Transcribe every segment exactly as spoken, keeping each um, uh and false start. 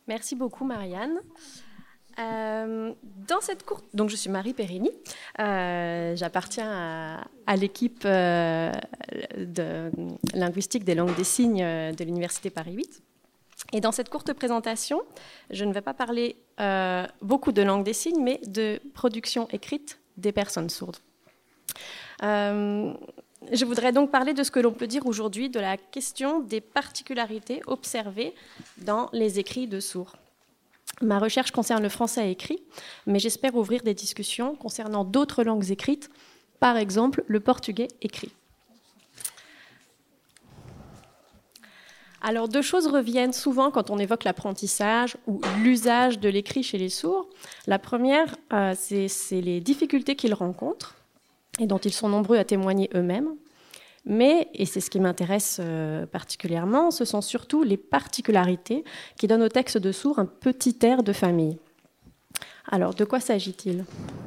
Merci beaucoup, Marianne. Euh, dans cette courte... Donc, je suis Marie Périni. Euh, j'appartiens à, à l'équipe euh, de linguistique des langues des signes de l'Université Paris huit. Et dans cette courte présentation, je ne vais pas parler euh, beaucoup de langue des signes, mais de production écrite des personnes sourdes. Euh, je voudrais donc parler de ce que l'on peut dire aujourd'hui de la question des particularités observées dans les écrits de sourds. Ma recherche concerne le français écrit, mais j'espère ouvrir des discussions concernant d'autres langues écrites, par exemple le portugais écrit. Alors, deux choses reviennent souvent quand on évoque l'apprentissage ou l'usage de l'écrit chez les sourds. La première, euh, c'est, c'est les difficultés qu'ils rencontrent et dont ils sont nombreux à témoigner eux-mêmes. Mais, et c'est ce qui m'intéresse euh, particulièrement, ce sont surtout les particularités qui donnent au texte de sourds un petit air de famille. Alors, de quoi s'agit-il ?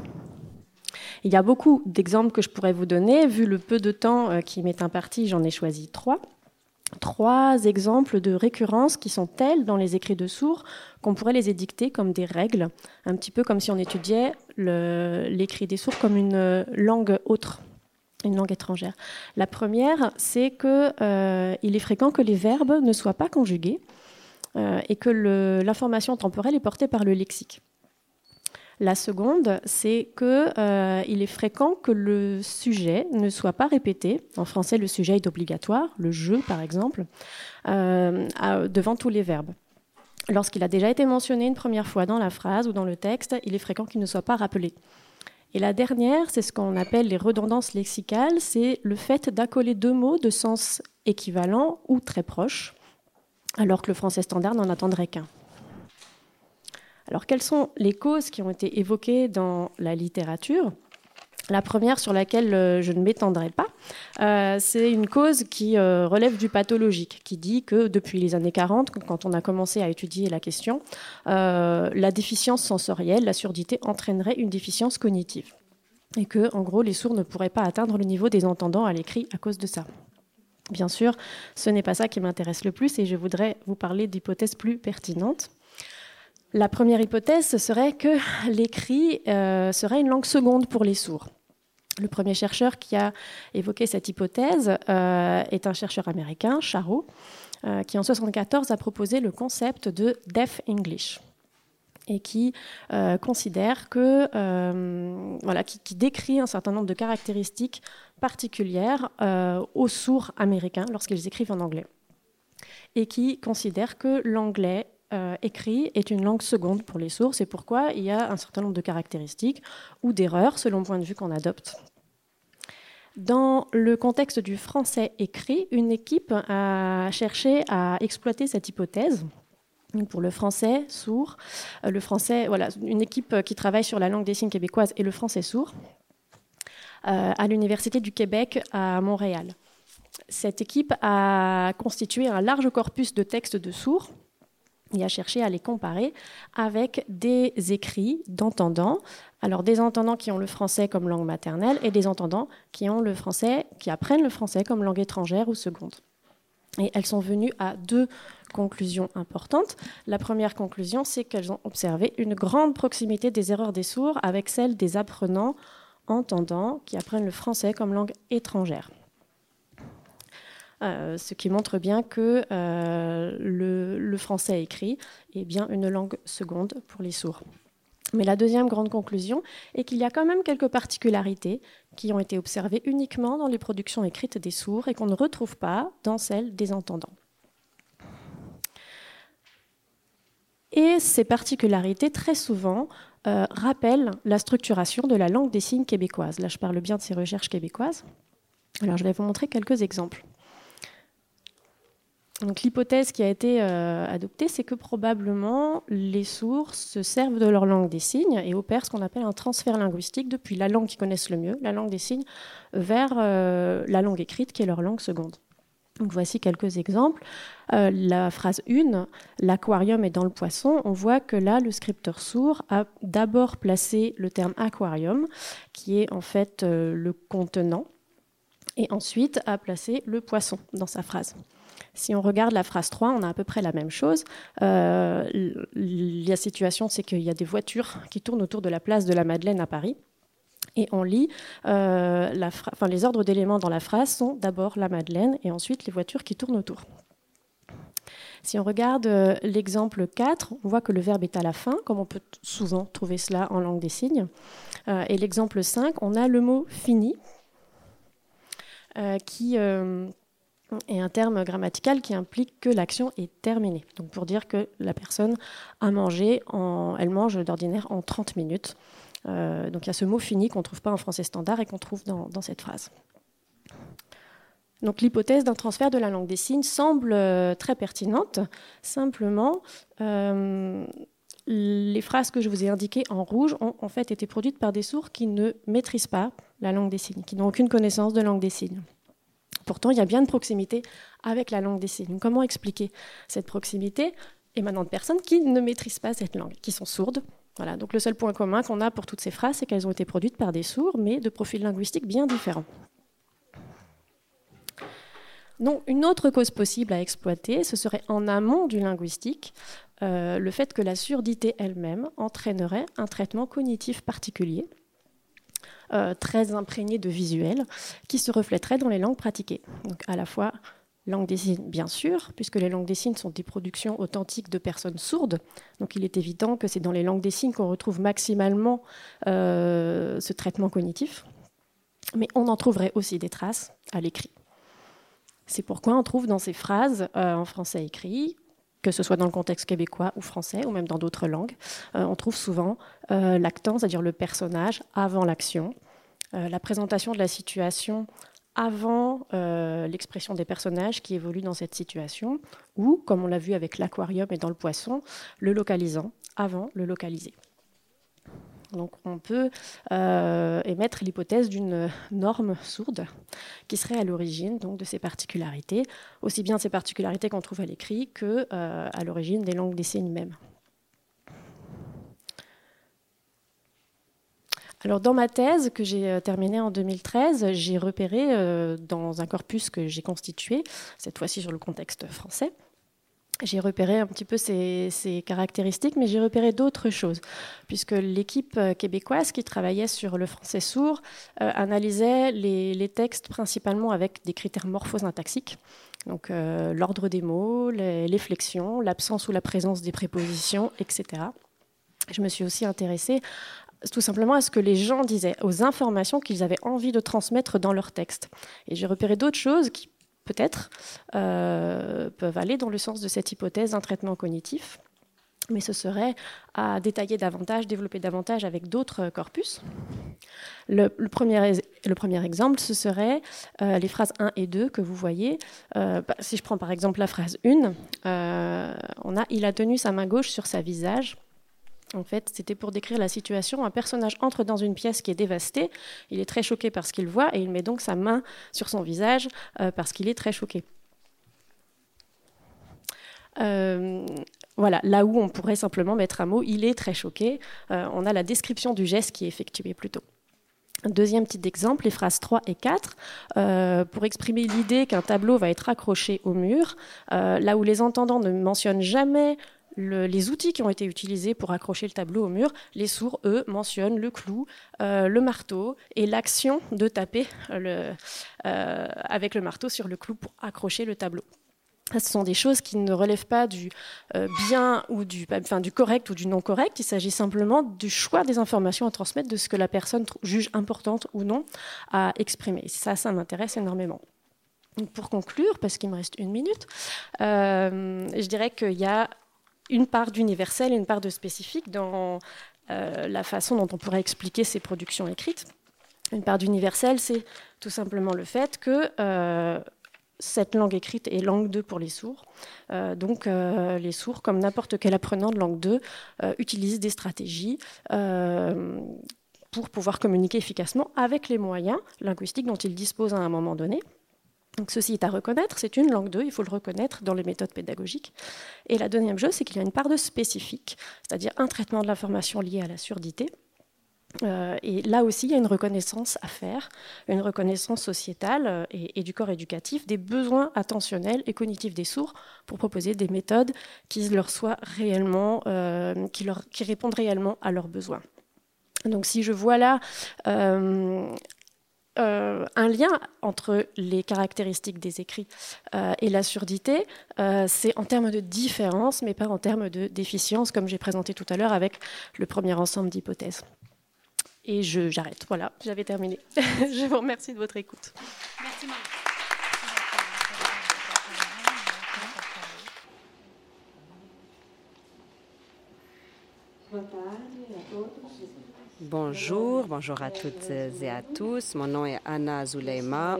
Il y a beaucoup d'exemples que je pourrais vous donner. Vu le peu de temps euh, qui m'est imparti, j'en ai choisi trois. Trois exemples de récurrence qui sont tels dans les écrits de sourds qu'on pourrait les édicter comme des règles, un petit peu comme si on étudiait le, l'écrit des sourds comme une langue autre, une langue étrangère. La première, c'est qu'il euh, est fréquent que les verbes ne soient pas conjugués euh, et que le, l'information temporelle est portée par le lexique. La seconde, c'est qu'il euh, est fréquent que le sujet ne soit pas répété. En français, le sujet est obligatoire, le je par exemple, euh, à, devant tous les verbes. Lorsqu'il a déjà été mentionné une première fois dans la phrase ou dans le texte, il est fréquent qu'il ne soit pas rappelé. Et la dernière, c'est ce qu'on appelle les redondances lexicales, c'est le fait d'accoler deux mots de sens équivalent ou très proche, alors que le français standard n'en attendrait qu'un. Alors, quelles sont les causes qui ont été évoquées dans la littérature ? La première, sur laquelle euh, je ne m'étendrai pas, euh, c'est une cause qui euh, relève du pathologique, qui dit que depuis les années quarante, quand on a commencé à étudier la question, euh, la déficience sensorielle, la surdité, entraînerait une déficience cognitive. Et que, en gros, les sourds ne pourraient pas atteindre le niveau des entendants à l'écrit à cause de ça. Bien sûr, ce n'est pas ça qui m'intéresse le plus et je voudrais vous parler d'hypothèses plus pertinentes. La première hypothèse, ce serait que l'écrit euh, serait une langue seconde pour les sourds. Le premier chercheur qui a évoqué cette hypothèse euh, est un chercheur américain, Charot, euh, qui en soixante-quatorze a proposé le concept de Deaf English et qui euh, considère que, euh, voilà, qui, qui décrit un certain nombre de caractéristiques particulières euh, aux sourds américains lorsqu'ils écrivent en anglais et qui considère que l'anglais Euh, écrit est une langue seconde pour les sourds. C'est pourquoi il y a un certain nombre de caractéristiques ou d'erreurs selon le point de vue qu'on adopte. Dans le contexte du français écrit, une équipe a cherché à exploiter cette hypothèse. Pour le français sourd, le français, voilà, une équipe qui travaille sur la langue des signes québécoise et le français sourd euh, à l'Université du Québec à Montréal. Cette équipe a constitué un large corpus de textes de sourds et a cherché à les comparer avec des écrits d'entendants. Alors des entendants qui ont le français comme langue maternelle et des entendants qui ont le français, qui apprennent le français comme langue étrangère ou seconde. Et elles sont venues à deux conclusions importantes. La première conclusion, c'est qu'elles ont observé une grande proximité des erreurs des sourds avec celle des apprenants entendants qui apprennent le français comme langue étrangère. Euh, ce qui montre bien que euh, le, le français écrit est bien une langue seconde pour les sourds. Mais la deuxième grande conclusion est qu'il y a quand même quelques particularités qui ont été observées uniquement dans les productions écrites des sourds et qu'on ne retrouve pas dans celles des entendants. Et ces particularités, très souvent, euh, rappellent la structuration de la langue des signes québécoise. Là, je parle bien de ces recherches québécoises. Alors, je vais vous montrer quelques exemples. Donc, l'hypothèse qui a été euh, adoptée, c'est que probablement les sourds se servent de leur langue des signes et opèrent ce qu'on appelle un transfert linguistique depuis la langue qu'ils connaissent le mieux, la langue des signes, vers euh, la langue écrite qui est leur langue seconde. Donc, voici quelques exemples. Euh, la phrase un, l'aquarium est dans le poisson, on voit que là, le scripteur sourd a d'abord placé le terme aquarium, qui est en fait euh, le contenant, et ensuite a placé le poisson dans sa phrase. Si on regarde la phrase trois, on a à peu près la même chose. Euh, la situation, c'est qu'il y a des voitures qui tournent autour de la place de la Madeleine à Paris. Et on lit, euh, la fra- enfin, les ordres d'éléments dans la phrase sont d'abord la Madeleine et ensuite les voitures qui tournent autour. Si on regarde euh, l'exemple quatre, on voit que le verbe est à la fin, comme on peut t- souvent trouver cela en langue des signes. Euh, et l'exemple cinq, on a le mot « fini » euh, qui euh, est un terme grammatical qui implique que l'action est terminée. Donc pour dire que la personne a mangé, en, elle mange d'ordinaire en trente minutes. Euh, donc il y a ce mot « fini » qu'on ne trouve pas en français standard et qu'on trouve dans, dans cette phrase. Donc l'hypothèse d'un transfert de la langue des signes semble euh, très pertinente. Simplement, euh, les phrases que je vous ai indiquées en rouge ont en fait été produites par des sourds qui ne maîtrisent pas la langue des signes, qui n'ont aucune connaissance de langue des signes. Pourtant, il y a bien de proximité avec la langue des signes. Comment expliquer cette proximité émanant de personnes qui ne maîtrisent pas cette langue, qui sont sourdes? Voilà, donc le seul point commun qu'on a pour toutes ces phrases, c'est qu'elles ont été produites par des sourds, mais de profils linguistiques bien différents. Donc, une autre cause possible à exploiter, ce serait en amont du linguistique, euh, le fait que la surdité elle-même entraînerait un traitement cognitif particulier, euh, très imprégné de visuel, qui se reflèterait dans les langues pratiquées. Donc, à la fois langue des signes, bien sûr, puisque les langues des signes sont des productions authentiques de personnes sourdes. Donc, il est évident que c'est dans les langues des signes qu'on retrouve maximalement euh, ce traitement cognitif. Mais on en trouverait aussi des traces à l'écrit. C'est pourquoi on trouve dans ces phrases euh, en français écrit, que ce soit dans le contexte québécois ou français, ou même dans d'autres langues, euh, on trouve souvent euh, l'actant, c'est-à-dire le personnage, avant l'action, euh, la présentation de la situation avant euh, l'expression des personnages qui évoluent dans cette situation, ou, comme on l'a vu avec l'aquarium et dans le poisson, le localisant avant le localisé. Donc on peut euh, émettre l'hypothèse d'une norme sourde qui serait à l'origine donc, de ces particularités, aussi bien ces particularités qu'on trouve à l'écrit que euh, à l'origine des langues des signes même. Alors dans ma thèse que j'ai terminée en deux mille treize, j'ai repéré euh, dans un corpus que j'ai constitué, cette fois-ci sur le contexte français, j'ai repéré un petit peu ces, ces caractéristiques, mais j'ai repéré d'autres choses, puisque l'équipe québécoise qui travaillait sur le français sourd euh, analysait les, les textes principalement avec des critères morphosyntaxiques, donc euh, l'ordre des mots, les, les flexions, l'absence ou la présence des prépositions, et cetera. Je me suis aussi intéressée tout simplement à ce que les gens disaient, aux informations qu'ils avaient envie de transmettre dans leur texte. Et j'ai repéré d'autres choses qui peut-être, euh, peuvent aller dans le sens de cette hypothèse d'un traitement cognitif. Mais ce serait à détailler davantage, développer davantage avec d'autres corpus. Le, le, premier, le premier exemple, ce serait euh, les phrases un et deux que vous voyez. Euh, si je prends par exemple la phrase un, euh, on a « il a tenu sa main gauche sur sa visage ». En fait, c'était pour décrire la situation. Un personnage entre dans une pièce qui est dévastée. Il est très choqué par ce qu'il voit et il met donc sa main sur son visage euh, parce qu'il est très choqué. Euh, voilà, là où on pourrait simplement mettre un mot, il est très choqué. Euh, on a la description du geste qui est effectué plutôt. Deuxième petit exemple, les phrases trois et quatre, euh, pour exprimer l'idée qu'un tableau va être accroché au mur, euh, là où les entendants ne mentionnent jamais Le, les outils qui ont été utilisés pour accrocher le tableau au mur, les sourds, eux, mentionnent le clou, euh, le marteau et l'action de taper le, euh, avec le marteau sur le clou pour accrocher le tableau. Ce sont des choses qui ne relèvent pas du euh, bien ou du, enfin, du correct ou du non correct. Il s'agit simplement du choix des informations à transmettre, de ce que la personne juge importante ou non à exprimer. Ça, ça m'intéresse énormément. Donc, pour conclure, parce qu'il me reste une minute, euh, je dirais qu'il y a une part d'universel et une part de spécifique dans euh, la façon dont on pourrait expliquer ces productions écrites. Une part d'universel, c'est tout simplement le fait que euh, cette langue écrite est langue deux pour les sourds. Euh, donc euh, les sourds, comme n'importe quel apprenant de langue deux, euh, utilisent des stratégies euh, pour pouvoir communiquer efficacement avec les moyens linguistiques dont ils disposent à un moment donné. Donc ceci est à reconnaître, c'est une langue deux, il faut le reconnaître dans les méthodes pédagogiques. Et la deuxième chose, c'est qu'il y a une part de spécifique, c'est-à-dire un traitement de l'information lié à la surdité. Euh, et là aussi, il y a une reconnaissance à faire, une reconnaissance sociétale euh, et, et du corps éducatif des besoins attentionnels et cognitifs des sourds pour proposer des méthodes qui leur soient réellement, euh, qui, leur, qui répondent réellement à leurs besoins. Donc, si je vois là euh, euh, un lien entre les caractéristiques des écrits euh, et la surdité, euh, c'est en termes de différence, mais pas en termes de déficience, comme j'ai présenté tout à l'heure avec le premier ensemble d'hypothèses. Et je, j'arrête. Voilà, j'avais terminé. Je vous remercie de votre écoute. Merci, Marie. Bonjour, bonjour à toutes et à tous. Mon nom est Anna Zuleyma.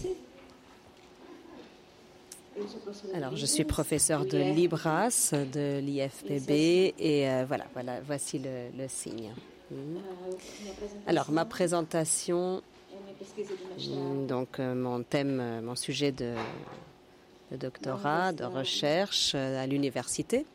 Alors, je suis professeure de Libras de l'I F P B et euh, voilà, voilà, voici le, le signe. Alors, ma présentation, donc euh, mon thème, euh, mon sujet de, de doctorat, de recherche euh, à l'université.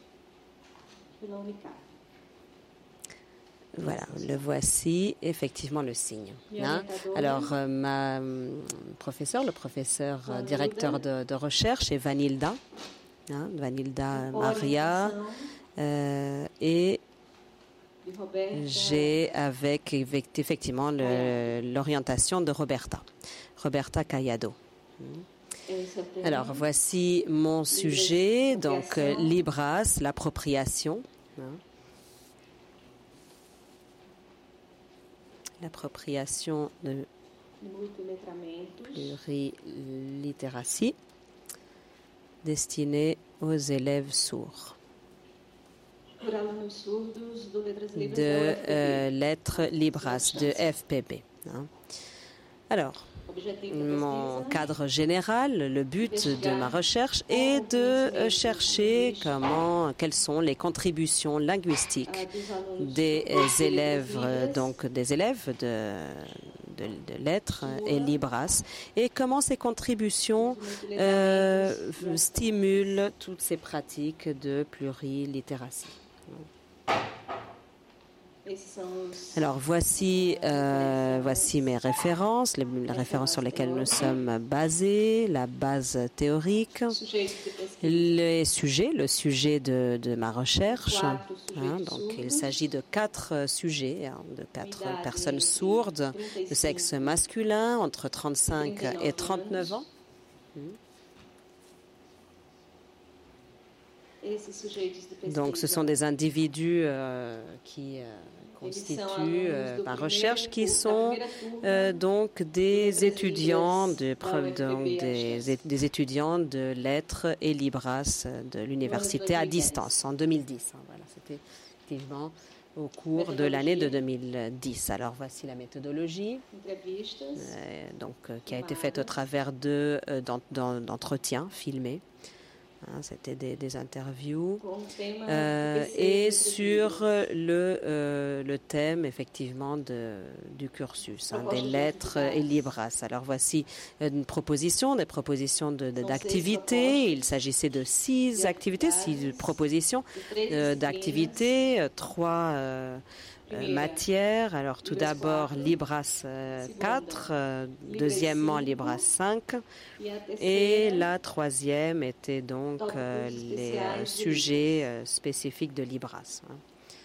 Voilà, le voici, effectivement le signe. Hein. Alors, euh, ma euh, professeure, le professeur euh, directeur de, de recherche est Vanilda, hein, Vanilda Maria, euh, et j'ai avec effectivement le, l'orientation de Roberta, Roberta Caiado. Alors, voici mon sujet, donc euh, Libras, l'appropriation. Hein. L'appropriation de plurilittératie destinée aux élèves sourds. De euh, lettres Libras, de F P B. Hein. Alors, mon cadre général, le but de ma recherche est de chercher comment, quelles sont les contributions linguistiques des élèves, donc des élèves de, de, de lettres et Libras, et comment ces contributions euh, stimulent toutes ces pratiques de plurilittératie. Alors voici, euh, voici mes références, les, les références sur lesquelles nous sommes basés, la base théorique, les sujets, le sujet de, de ma recherche. Hein, donc il s'agit de quatre sujets, hein, de quatre personnes sourdes de sexe masculin entre trente-cinq et trente-neuf ans. Donc ce sont des individus euh, qui euh, constituent euh, ma recherche, qui sont euh, donc des étudiants de, donc des, des étudiants de lettres et Libras de l'université à distance en deux mille dix. Hein, voilà, c'était effectivement au cours de l'année de deux mille dix. Alors voici la méthodologie, euh, donc euh, qui a été faite au travers de euh, d'entretiens filmés. Hein, c'était des, des interviews euh, et sur le, euh, le thème effectivement de, du cursus, hein, des lettres et Libras. Alors voici une proposition, des propositions de, de, d'activités. Il s'agissait de six activités, six propositions euh, d'activités, trois euh, Euh, matière. Alors tout d'abord Libras euh, quatre, euh, deuxièmement Libras cinq et la troisième était donc euh, les euh, sujets euh, spécifiques de Libras. Hein.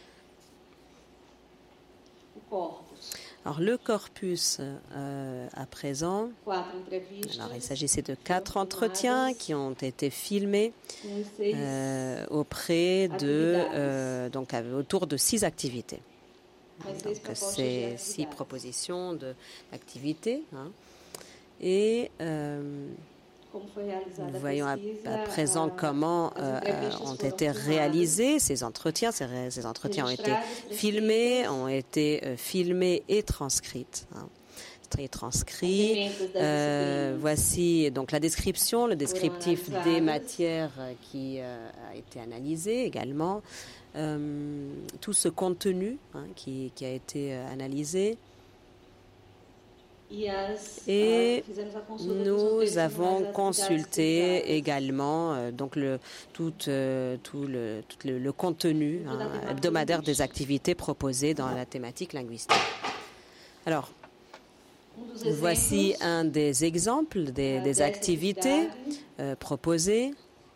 Alors le corpus euh, à présent, alors, il s'agissait de quatre entretiens qui ont été filmés euh, auprès de euh, donc autour de six activités. Donc, c'est six propositions d'activités. Hein. Et euh, nous voyons à, à présent comment euh, ont été réalisés ces entretiens. Ces, ces entretiens ont été filmés, ont été euh, filmés et transcrits. Hein. Et transcrits. Euh, voici donc la description, le descriptif des matières qui euh, a été analysé également. Euh, tout ce contenu hein, qui, qui a été euh, analysé. Et nous avons consulté également euh, donc le, tout, euh, tout, le, tout le, le contenu hein, hebdomadaire des activités proposées dans la thématique linguistique. Alors, voici un des exemples des, des activités euh, proposées.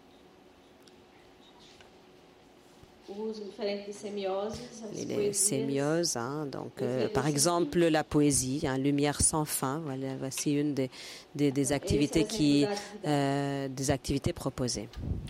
Les sémioses, hein, donc euh, par exemple la poésie, hein, Lumière sans fin. Voilà, voici une des, des, des activités qui, euh, des activités proposées.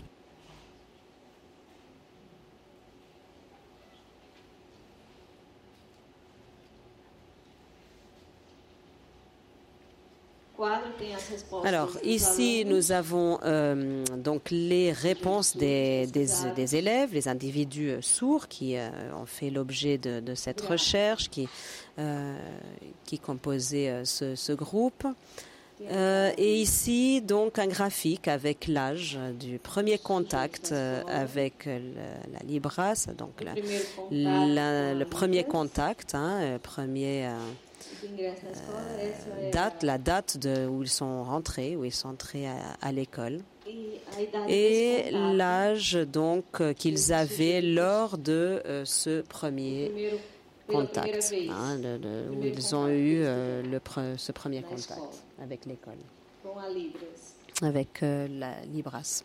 Alors, ici, nous avons euh, donc les réponses des, des, des élèves, les individus sourds qui euh, ont fait l'objet de, de cette recherche, qui, euh, qui composaient euh, ce, ce groupe. Euh, et ici, donc, un graphique avec l'âge du premier contact euh, avec le, la Libras, donc la, la, le premier contact, hein, premier... Euh, Euh, date, la date de, où ils sont rentrés, où ils sont entrés à, à l'école, et l'âge donc qu'ils avaient lors de euh, ce premier contact, hein, de, de, où ils ont eu euh, le pre, ce premier contact avec l'école, avec euh, la Libras.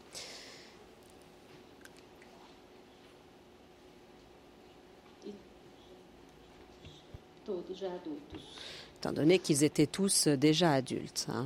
Étant donné qu'ils étaient tous déjà adultes. Hein.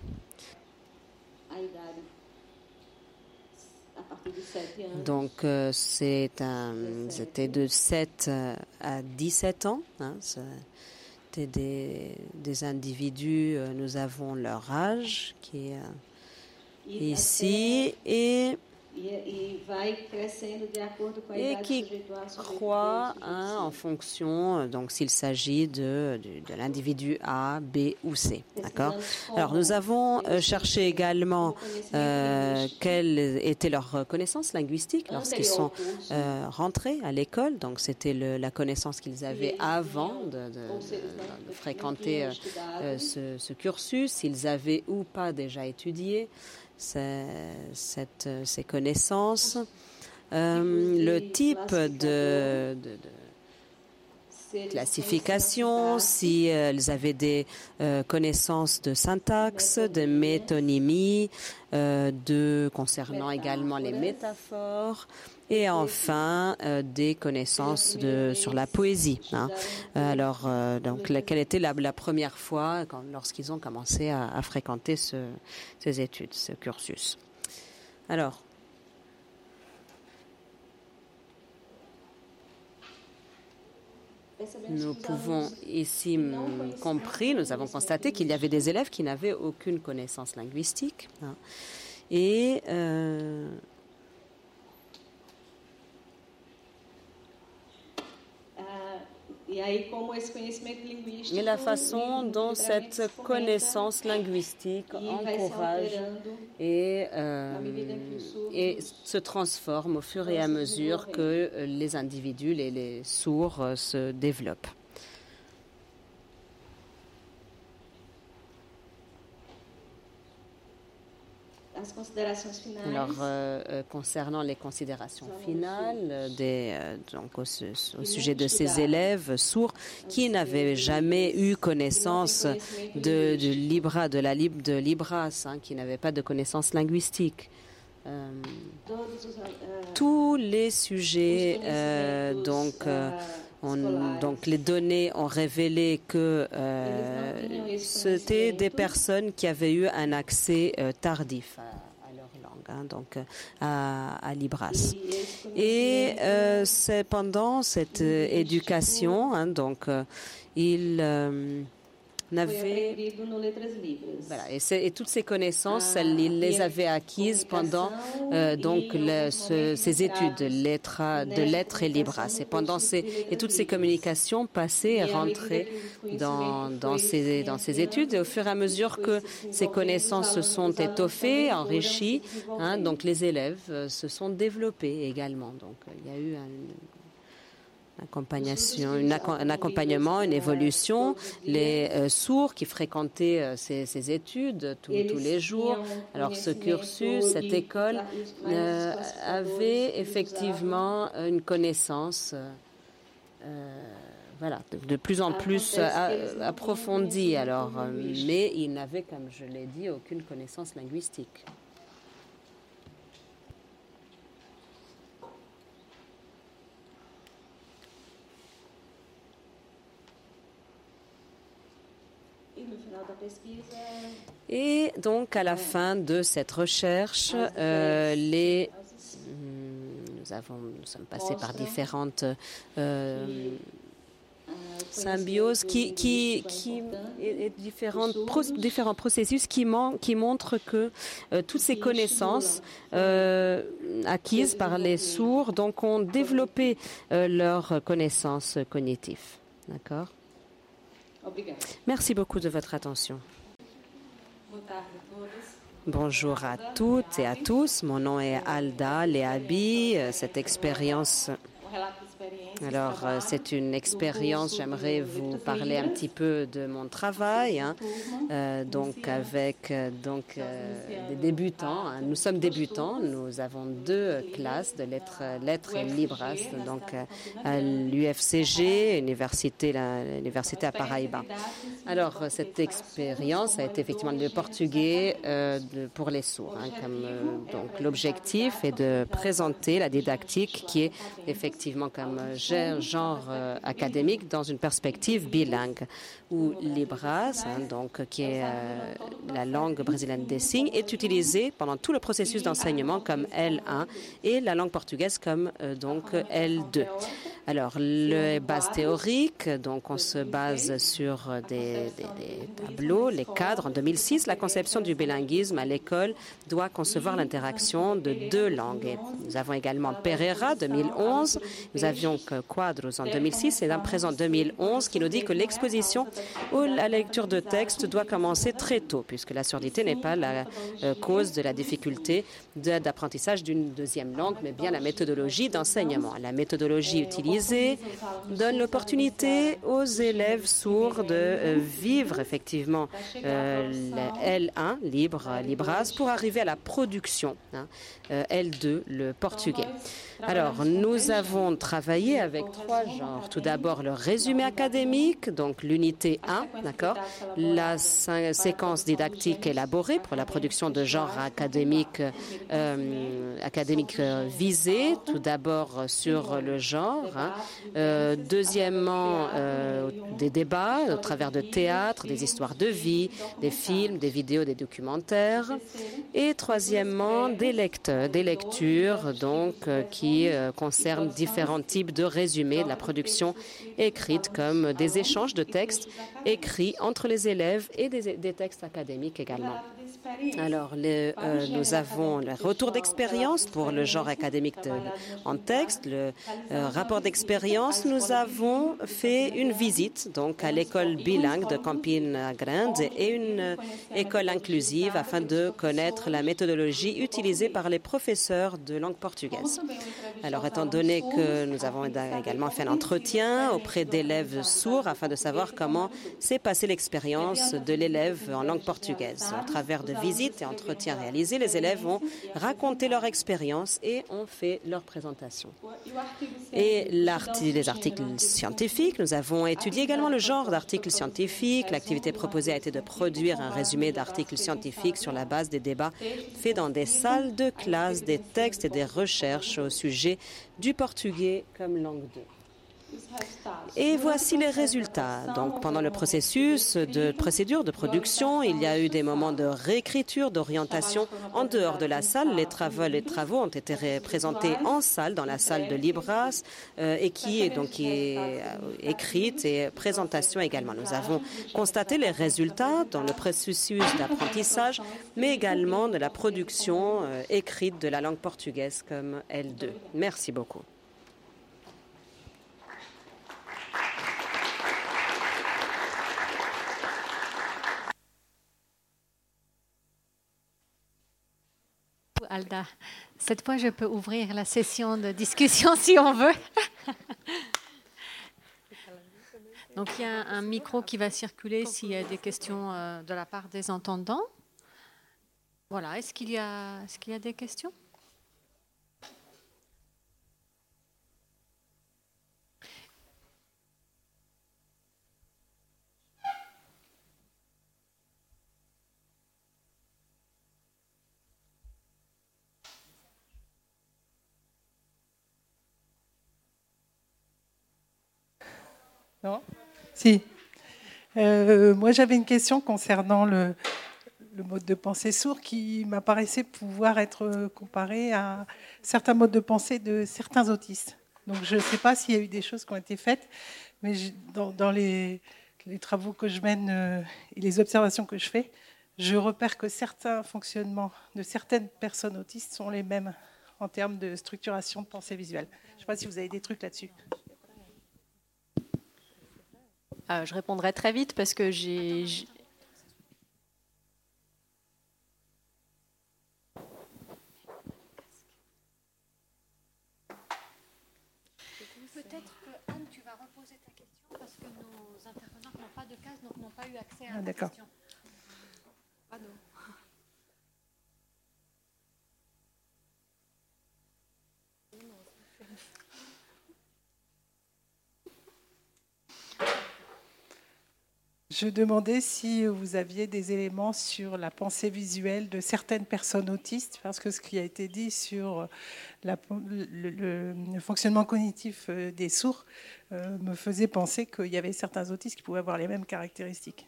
Donc, euh, c'est un, c'était de sept à dix-sept ans. Hein. C'était des, des individus, euh, nous avons leur âge qui est euh, ici et... et qui croit hein, en fonction, donc s'il s'agit de, de, de l'individu A, B ou C. D'accord. Alors nous avons euh, cherché également euh, quelle était leur connaissance linguistique lorsqu'ils sont euh, rentrés à l'école. Donc c'était le, la connaissance qu'ils avaient avant de, de, de, de fréquenter euh, ce, ce cursus, s'ils avaient ou pas déjà étudié Cette, ces connaissances, euh, le type de, de, de classification, si elles avaient des euh, connaissances de syntaxe, de métonymie, euh, de, concernant également les métaphores, et enfin euh, des connaissances de, sur la poésie. Hein. Alors, euh, donc, la, quelle était la, la première fois quand, lorsqu'ils ont commencé à, à fréquenter ce, ces études, ce cursus? Alors, nous pouvons ici compris, nous avons constaté qu'il y avait des élèves qui n'avaient aucune connaissance linguistique. Hein, et euh, Et la façon dont cette connaissance linguistique encourage et, euh, et se transforme au fur et à mesure que les individus, les, les sourds, se développent. Alors, euh, euh, concernant les considérations finales, des, euh, donc au, au sujet de ces élèves sourds qui n'avaient jamais eu connaissance de, de Libra, de la lib, de Libras, hein, qui n'avaient pas de connaissance linguistique. Euh, tous les sujets, euh, donc. Euh, On, donc les données ont révélé que euh, c'était des personnes qui avaient eu un accès euh, tardif à, à leur langue, hein, donc à, à Libras. Et euh, c'est pendant cette euh, éducation, hein, donc euh, ils euh, n'avaient voilà, et, et toutes ces connaissances, elles, ils les avaient acquises pendant euh, donc le, ce, ces études de lettres, de lettres et Libras. Et pendant ces et toutes ces communications passées et rentrées dans dans ces dans ces études. Et au fur et à mesure que ces connaissances se sont étoffées, enrichies, hein, donc les élèves se sont développés également. Donc il y a eu un accompagnation, une, un accompagnement, une évolution. Les euh, sourds qui fréquentaient euh, ces, ces études tous, tous les jours. Alors ce cursus, cette école euh, avait effectivement une connaissance euh, voilà, de, de plus en plus euh, approfondie. Alors, euh, mais ils n'avaient, comme je l'ai dit, aucune connaissance linguistique. Et donc, à la fin de cette recherche, euh, les, nous, avons, nous sommes passés par différentes euh, symbioses qui, qui, qui et, et différentes pro, différents processus qui, man, qui montrent que euh, toutes ces connaissances euh, acquises par les sourds donc, ont développé euh, leurs connaissances cognitives. D'accord ? Merci beaucoup de votre attention. Bonjour à toutes et à tous. Mon nom est Alda Leabi. Cette expérience, alors c'est une expérience, j'aimerais vous parler un petit peu de mon travail, hein, euh, donc avec donc, euh, des débutants. Hein. Nous sommes débutants, nous avons deux classes de lettres, lettres et libras, donc à l'U F C G, université, l'université à Paraíba. Alors, cette expérience a été effectivement le portugais euh, de, pour les sourds. Hein, comme, euh, donc, l'objectif est de présenter la didactique qui est effectivement comme genre euh, académique dans une perspective bilingue, où Libras, hein, donc, qui est euh, la langue brésilienne des signes, est utilisée pendant tout le processus d'enseignement comme L un et la langue portugaise comme euh, donc L deux. Alors, les bases théoriques, donc on se base sur des, des, des tableaux, les cadres. En deux mille six, la conception du bilinguisme à l'école doit concevoir l'interaction de deux langues. Et nous avons également Pereira, deux mille onze. Nous avions Quadros en deux mille six et un présent deux mille onze qui nous dit que l'exposition ou la lecture de texte doit commencer très tôt, puisque la surdité n'est pas la euh, cause de la difficulté d'apprentissage d'une deuxième langue, mais bien la méthodologie d'enseignement. La méthodologie utilisée donne l'opportunité aux élèves sourds de euh, vivre effectivement euh, L un, libre, Libras, pour arriver à la production, hein, euh, L deux, le portugais. Alors, nous avons travaillé avec trois genres. Tout d'abord, le résumé académique, donc l'unité un, d'accord, la séquence didactique élaborée pour la production de genres académiques, euh, académiques euh, visés, tout d'abord sur le genre. Hein. Euh, deuxièmement, euh, des débats au travers de théâtre, des histoires de vie, des films, des vidéos, des documentaires. Et troisièmement, des lecteurs, des lectures, donc, euh, qui qui euh, concerne différents types de résumés de la production écrite, comme des échanges de textes écrits entre les élèves et des, des textes académiques également. Alors, les, euh, nous avons le retour d'expérience pour le genre académique de, en texte, le euh, rapport d'expérience. Nous avons fait une visite donc à l'école bilingue de Campina Grande et une euh, école inclusive afin de connaître la méthodologie utilisée par les professeurs de langue portugaise. Alors, étant donné que nous avons également fait un entretien auprès d'élèves sourds afin de savoir comment s'est passée l'expérience de l'élève en langue portugaise. À travers de visites et entretiens réalisés, les élèves ont raconté leur expérience et ont fait leur présentation. Et les articles scientifiques, nous avons étudié également le genre d'articles scientifiques. L'activité proposée a été de produire un résumé d'articles scientifiques sur la base des débats faits dans des salles de classe, des textes et des recherches au sujet du portugais comme langue deux. Et voici les résultats. Donc, pendant le processus de procédure de production, il y a eu des moments de réécriture, d'orientation en dehors de la salle. Les travaux, les travaux ont été présentés en salle, dans la salle de Libras, euh, et qui est donc qui est euh, écrite et présentation également. Nous avons constaté les résultats dans le processus d'apprentissage, mais également de la production euh, écrite de la langue portugaise comme L deux. Merci beaucoup. Alda. Cette fois, je peux ouvrir la session de discussion si on veut. Donc il y a un micro qui va circuler s'il y a des questions euh, de la part des entendants. Voilà, est-ce qu'il y a, est-ce qu'il y a des questions ? Non ? Si. Euh, moi, j'avais une question concernant le, le mode de pensée sourd qui m'apparaissait pouvoir être comparé à certains modes de pensée de certains autistes. Donc, je ne sais pas s'il y a eu des choses qui ont été faites, mais je, dans, dans les, les travaux que je mène euh, et les observations que je fais, je repère que certains fonctionnements de certaines personnes autistes sont les mêmes en termes de structuration de pensée visuelle. Je ne sais pas si vous avez des trucs là-dessus. Euh, je répondrai très vite parce que j'ai... j'ai... Peut-être que Anne, tu vas reposer ta question parce que nos intervenants n'ont pas de casque, donc n'ont pas eu accès à ah, la d'accord. question. Pardon. Je demandais si vous aviez des éléments sur la pensée visuelle de certaines personnes autistes, parce que ce qui a été dit sur la, le, le, le fonctionnement cognitif des sourds euh, me faisait penser qu'il y avait certains autistes qui pouvaient avoir les mêmes caractéristiques.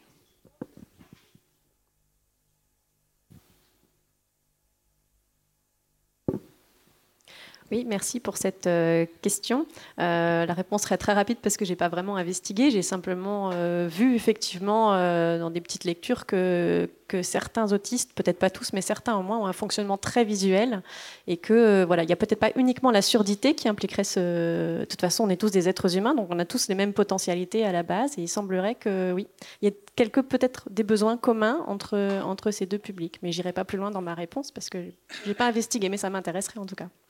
Oui, merci pour cette euh, question. Euh, la réponse serait très rapide parce que je n'ai pas vraiment investigué. J'ai simplement euh, vu effectivement euh, dans des petites lectures que, que certains autistes, peut-être pas tous, mais certains au moins, ont un fonctionnement très visuel et que euh, voilà, il n'y a peut-être pas uniquement la surdité qui impliquerait ce... De toute façon, on est tous des êtres humains, donc on a tous les mêmes potentialités à la base et il semblerait que oui, il y a quelques peut-être des besoins communs entre, entre ces deux publics. Mais je n'irai pas plus loin dans ma réponse parce que je n'ai pas investigué, mais ça m'intéresserait en tout cas.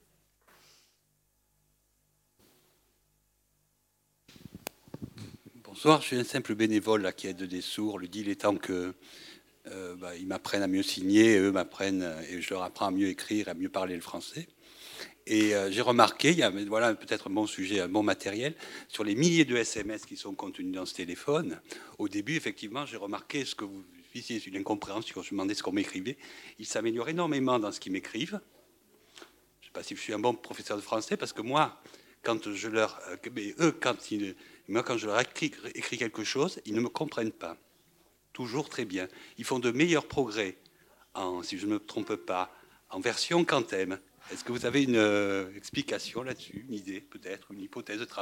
Bonsoir, je suis un simple bénévole là, qui aide des sourds. Le deal étant que euh, bah, ils m'apprennent à mieux signer, et eux m'apprennent et je leur apprends à mieux écrire, à mieux parler le français. Et euh, j'ai remarqué, il y a voilà peut-être un bon sujet, un bon matériel sur les milliers de S M S qui sont contenus dans ce téléphone. Au début, effectivement, j'ai remarqué ce que vous visiez, une incompréhension. Je me demandais ce qu'on m'écrivait. Ils s'améliorent énormément dans ce qu'ils m'écrivent. Je ne sais pas si je suis un bon professeur de français parce que moi, quand je leur, mais eux, quand ils Moi, quand je leur écris, écris quelque chose, ils ne me comprennent pas. Toujours très bien. Ils font de meilleurs progrès, en, si je ne me trompe pas, en version Quantème. Est-ce que vous avez une euh, explication là-dessus, une idée peut-être, une hypothèse de travail ?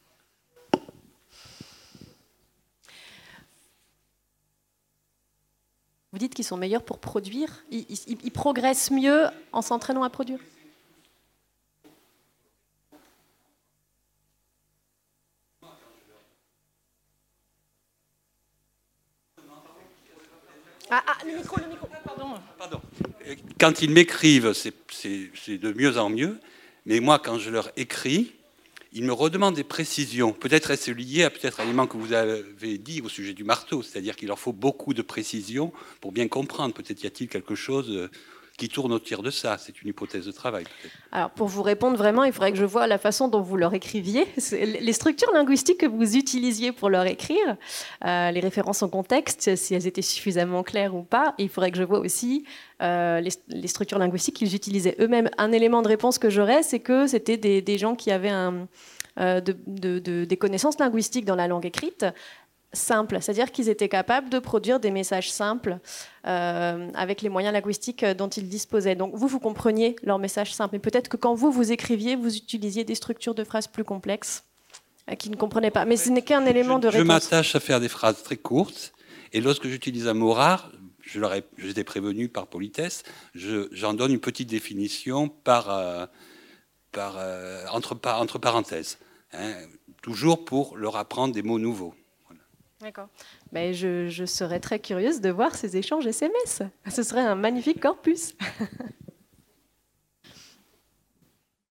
Vous dites qu'ils sont meilleurs pour produire. Ils, ils, ils progressent mieux en s'entraînant à produire. Ah, ah, le micro, le micro, pardon. Pardon. Quand ils m'écrivent, c'est, c'est, c'est de mieux en mieux. Mais moi, quand je leur écris, ils me redemandent des précisions. Peut-être est-ce lié à peut-être un élément que vous avez dit au sujet du marteau, c'est-à-dire qu'il leur faut beaucoup de précision pour bien comprendre. Peut-être y a-t-il quelque chose qui tourne autour de ça. C'est une hypothèse de travail, peut-être. Alors, pour vous répondre vraiment, il faudrait que je vois la façon dont vous leur écriviez. Les structures linguistiques que vous utilisiez pour leur écrire, euh, les références en contexte, si elles étaient suffisamment claires ou pas. Et il faudrait que je vois aussi euh, les, les structures linguistiques qu'ils utilisaient eux-mêmes. Un élément de réponse que j'aurais, c'est que c'était des, des gens qui avaient un, euh, de, de, de, des connaissances linguistiques dans la langue écrite, simples, c'est-à-dire qu'ils étaient capables de produire des messages simples euh, avec les moyens linguistiques dont ils disposaient. Donc vous, vous compreniez leurs messages simples, mais peut-être que quand vous, vous écriviez, vous utilisiez des structures de phrases plus complexes euh, qu'ils ne comprenaient pas. Mais ce n'est qu'un élément je, de réponse. Je m'attache à faire des phrases très courtes, et lorsque j'utilise un mot rare, je leur ai, je les ai prévenus par politesse, je, j'en donne une petite définition par, euh, par, euh, entre, par, entre parenthèses, hein, toujours pour leur apprendre des mots nouveaux. D'accord. Ben, je, je serais très curieuse de voir ces échanges S M S. Ce serait un magnifique corpus.